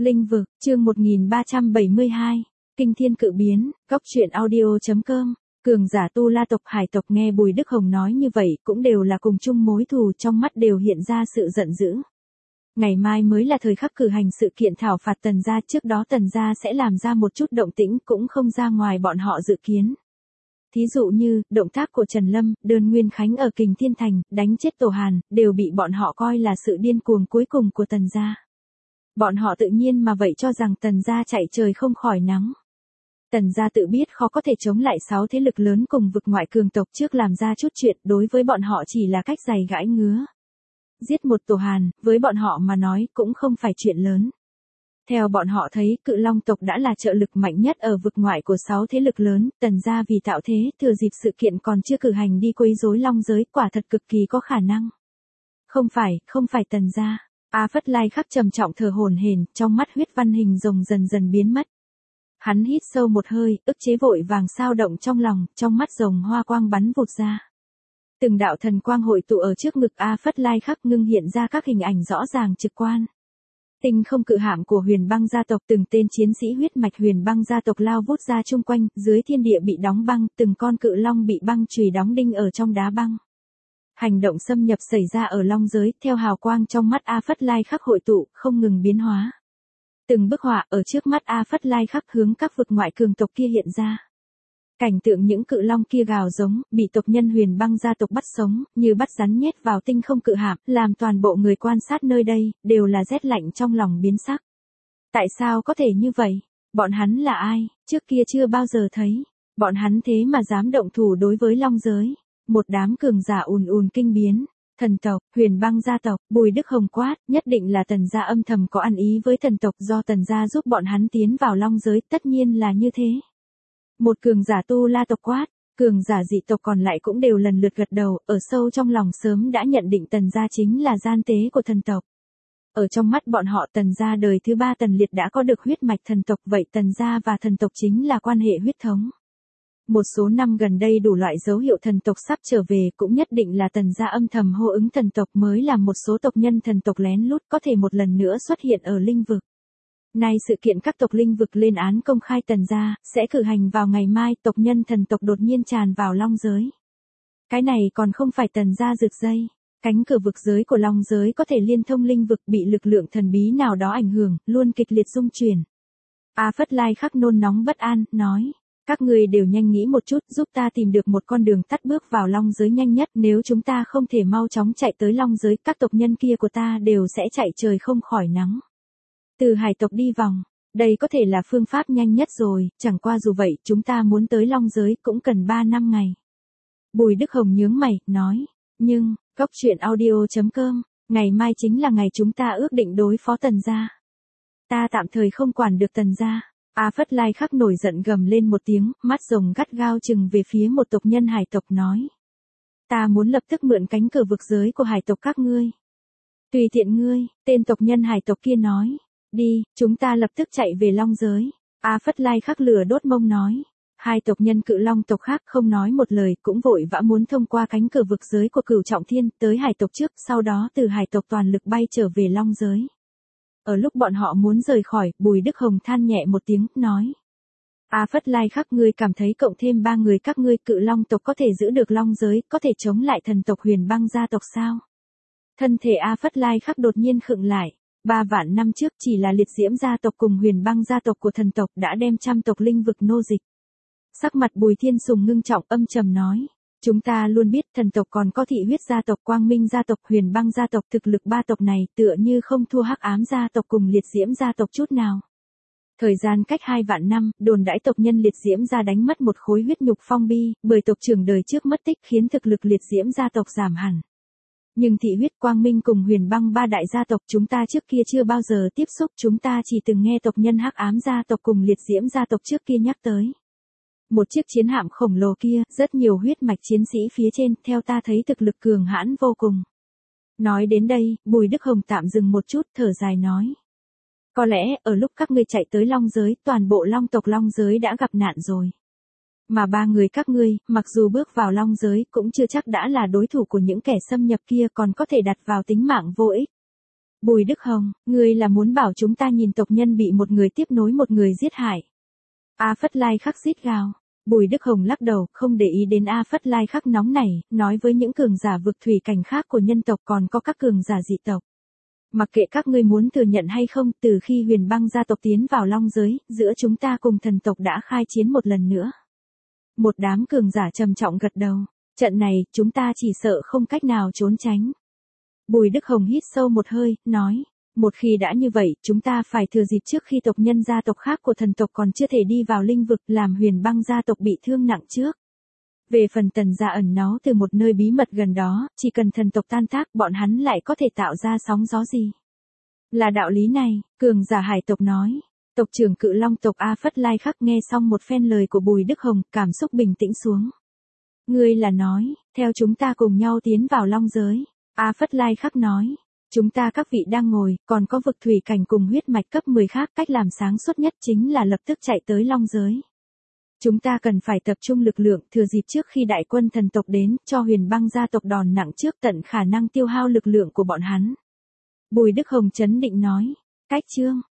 Linh vực, chương 1372, Kinh thiên cự biến, góc truyện audio.com. Cường giả tu la tộc hải tộc nghe Bùi Đức Hồng nói như vậy cũng đều là cùng chung mối thù, trong mắt đều hiện ra sự giận dữ. Ngày mai mới là thời khắc cử hành sự kiện thảo phạt Tần gia, trước đó Tần gia sẽ làm ra một chút động tĩnh cũng không ra ngoài bọn họ dự kiến. Thí dụ như, động tác của Trần Lâm, Đơn Nguyên Khánh ở Kình Thiên Thành, đánh chết Tổ Hàn, đều bị bọn họ coi là sự điên cuồng cuối cùng của Tần gia. Bọn họ tự nhiên mà vậy cho rằng Tần gia chạy trời không khỏi nắng. Tần gia tự biết khó có thể chống lại 6 thế lực lớn cùng vực ngoại cường tộc, trước làm ra chút chuyện đối với bọn họ chỉ là cách giày gãi ngứa. Giết một Tổ Hàn, với bọn họ mà nói cũng không phải chuyện lớn. Theo bọn họ thấy, Cự Long tộc đã là trợ lực mạnh nhất ở vực ngoại của 6 thế lực lớn, Tần gia vì tạo thế, thừa dịp sự kiện còn chưa cử hành đi quấy rối long giới, quả thật cực kỳ có khả năng. Không phải Tần gia. A Phất Lai Khắc trầm trọng thở hổn hển, trong mắt huyết văn hình rồng dần dần biến mất. Hắn hít sâu một hơi, ức chế vội vàng sao động trong lòng, trong mắt rồng hoa quang bắn vụt ra. Từng đạo thần quang hội tụ ở trước ngực A Phất Lai Khắc, ngưng hiện ra các hình ảnh rõ ràng trực quan. Tinh không cự hạm của Huyền Băng gia tộc, từng tên chiến sĩ huyết mạch Huyền Băng gia tộc lao vút ra chung quanh, dưới thiên địa bị đóng băng, từng con cự long bị băng chùy đóng đinh ở trong đá băng. Hành động xâm nhập xảy ra ở long giới, theo hào quang trong mắt A Phất Lai Khắc hội tụ, không ngừng biến hóa. Từng bức họa ở trước mắt A Phất Lai Khắc hướng các vực ngoại cường tộc kia hiện ra. Cảnh tượng những cự long kia gào giống, bị tộc nhân Huyền Băng gia tộc bắt sống, như bắt rắn nhét vào tinh không cự hạm, làm toàn bộ người quan sát nơi đây, đều là rét lạnh trong lòng biến sắc. Tại sao có thể như vậy? Bọn hắn là ai? Trước kia chưa bao giờ thấy. Bọn hắn thế mà dám động thủ đối với long giới. Một đám cường giả ùn ùn kinh biến. Thần tộc, Huyền Băng gia tộc, Bùi Đức Hồng quát, nhất định là Tần gia âm thầm có ăn ý với thần tộc, do Tần gia giúp bọn hắn tiến vào long giới, tất nhiên là như thế. Một cường giả tu la tộc quát, cường giả dị tộc còn lại cũng đều lần lượt gật đầu, ở sâu trong lòng sớm đã nhận định Tần gia chính là gian tế của thần tộc. Ở trong mắt bọn họ, Tần gia đời thứ 3 Tần Liệt đã có được huyết mạch thần tộc, vậy Tần gia và thần tộc chính là quan hệ huyết thống. Một số năm gần đây đủ loại dấu hiệu thần tộc sắp trở về, cũng nhất định là Tần gia âm thầm hô ứng thần tộc, mới làm một số tộc nhân thần tộc lén lút có thể một lần nữa xuất hiện ở linh vực. Nay sự kiện các tộc linh vực lên án công khai Tần gia, sẽ cử hành vào ngày mai, tộc nhân thần tộc đột nhiên tràn vào long giới. Cái này còn không phải Tần gia rực dây. Cánh cửa vực giới của long giới có thể liên thông linh vực, bị lực lượng thần bí nào đó ảnh hưởng, luôn kịch liệt rung chuyển. A Phất Lai Khắc nôn nóng bất an, nói. Các người đều nhanh nghĩ một chút, giúp ta tìm được một con đường tắt bước vào long giới nhanh nhất, nếu chúng ta không thể mau chóng chạy tới long giới, các tộc nhân kia của ta đều sẽ chạy trời không khỏi nắng. Từ hải tộc đi vòng, đây có thể là phương pháp nhanh nhất rồi, chẳng qua dù vậy, chúng ta muốn tới long giới cũng cần 3 năm ngày. Bùi Đức Hồng nhướng mày, nói, nhưng, góc truyện audio.com, ngày mai chính là ngày chúng ta ước định đối phó Tần gia. Ta tạm thời không quản được Tần gia. A Phất Lai Khắc nổi giận gầm lên một tiếng, mắt rồng gắt gao chừng về phía một tộc nhân hải tộc, nói. Ta muốn lập tức mượn cánh cửa vực giới của hải tộc các ngươi. Tùy tiện ngươi, tên tộc nhân hải tộc kia nói. Đi, chúng ta lập tức chạy về long giới. A Phất Lai Khắc lửa đốt mông nói. Hai tộc nhân Cự Long tộc khác không nói một lời, cũng vội vã muốn thông qua cánh cửa vực giới của Cửu Trọng Thiên, tới hải tộc trước, sau đó từ hải tộc toàn lực bay trở về long giới. Ở lúc bọn họ muốn rời khỏi, Bùi Đức Hồng than nhẹ một tiếng, nói. A Phất Lai Khắc, ngươi cảm thấy cộng thêm 3 người các ngươi Cự Long tộc có thể giữ được long giới, có thể chống lại thần tộc Huyền Băng gia tộc sao? Thân thể A Phất Lai Khắc đột nhiên khựng lại. 3 vạn năm trước chỉ là Liệt Diễm gia tộc cùng Huyền Băng gia tộc của thần tộc đã đem trăm tộc linh vực nô dịch. Sắc mặt Bùi Thiên Sùng ngưng trọng, âm trầm nói. Chúng ta luôn biết thần tộc còn có Thị Huyết gia tộc, Quang Minh gia tộc, Huyền Băng gia tộc, thực lực 3 tộc này tựa như không thua Hắc Ám gia tộc cùng Liệt Diễm gia tộc chút nào. Thời gian cách 2 vạn năm, đồn đãi tộc nhân Liệt Diễm gia đánh mất một khối huyết nhục phong bi, bởi tộc trưởng đời trước mất tích khiến thực lực Liệt Diễm gia tộc giảm hẳn. Nhưng Thị Huyết, Quang Minh cùng Huyền Băng 3 đại gia tộc chúng ta trước kia chưa bao giờ tiếp xúc, chúng ta chỉ từng nghe tộc nhân Hắc Ám gia tộc cùng Liệt Diễm gia tộc trước kia nhắc tới. Một chiếc chiến hạm khổng lồ kia, rất nhiều huyết mạch chiến sĩ phía trên, theo ta thấy thực lực cường hãn vô cùng. Nói đến đây, Bùi Đức Hồng tạm dừng một chút, thở dài nói. Có lẽ, ở lúc các ngươi chạy tới long giới, toàn bộ long tộc long giới đã gặp nạn rồi. Mà 3 người các ngươi, mặc dù bước vào long giới, cũng chưa chắc đã là đối thủ của những kẻ xâm nhập kia, còn có thể đặt vào tính mạng vô ích. Bùi Đức Hồng, ngươi là muốn bảo chúng ta nhìn tộc nhân bị một người tiếp nối một người giết hại. A Phất Lai Khắc rít gào. Bùi Đức Hồng lắc đầu, không để ý đến A Phất Lai Khắc nóng nảy, nói với những cường giả vực thủy cảnh khác của nhân tộc còn có các cường giả dị tộc. Mặc kệ các ngươi muốn thừa nhận hay không, từ khi Huyền Băng gia tộc tiến vào Long giới, giữa chúng ta cùng thần tộc đã khai chiến một lần nữa. Một đám cường giả trầm trọng gật đầu. Trận này, chúng ta chỉ sợ không cách nào trốn tránh. Bùi Đức Hồng hít sâu một hơi, nói. Một khi đã như vậy, chúng ta phải thừa dịp trước khi tộc nhân gia tộc khác của thần tộc còn chưa thể đi vào linh vực, làm Huyền Băng gia tộc bị thương nặng trước. Về phần Tần gia ẩn náu từ một nơi bí mật gần đó, chỉ cần thần tộc tan tác, bọn hắn lại có thể tạo ra sóng gió gì. Là đạo lý này, cường giả hải tộc nói. Tộc trưởng Cự Long tộc A Phất Lai Khắc nghe xong một phen lời của Bùi Đức Hồng, cảm xúc bình tĩnh xuống. Ngươi là nói, theo chúng ta cùng nhau tiến vào Long giới. A Phất Lai Khắc nói. Chúng ta các vị đang ngồi, còn có vực thủy cảnh cùng huyết mạch cấp 10 khác, cách làm sáng suốt nhất chính là lập tức chạy tới Long giới. Chúng ta cần phải tập trung lực lượng, thừa dịp trước khi đại quân thần tộc đến, cho Huyền Băng gia tộc đòn nặng trước tận khả năng tiêu hao lực lượng của bọn hắn. Bùi Đức Hồng chấn định nói. Cách chương.